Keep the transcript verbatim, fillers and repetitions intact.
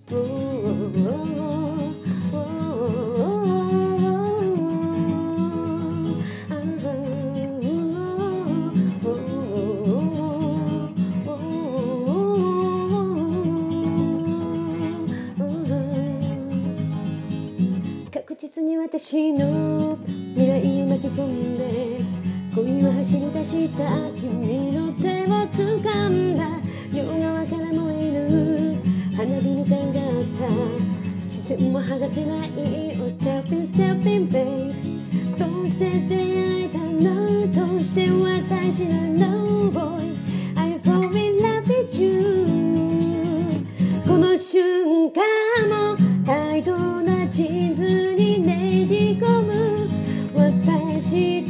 確実に私の未来を巻き込んで恋は走り出した君の手を掴んだ両側から燃える花火みたいだった視線も剥がせない Oh stepping stepping babe どうして出会えたのどうして私なの Boy I fall in love with you この瞬間もタイトな地図にねじ込む私